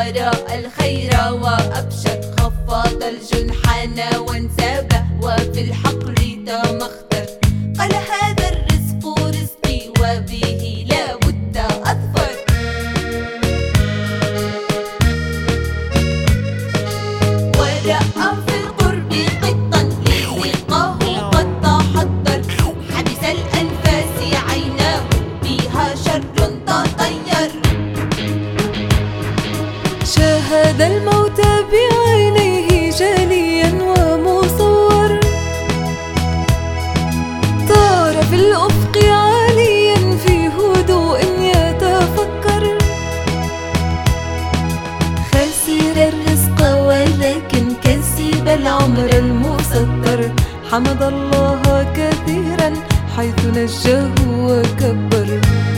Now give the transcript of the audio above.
وراء الخير وأبشر، خفض الجنحان وانسابه وفي الحقل تمختر. قال هذا الرزق رزقي وبه لا بد أظفر. ورأى في القرب قطا للقاه قد تحضر، حبس الأنفاس عيناه بها شر تطير. شاهد الموت بعينيه جليا ومصور، طار في الأفق عاليا في هدوء يتفكر. خسر الرزق ولكن كسب العمر المسطر، حمد الله كثيرا حيث نجاه وكبر.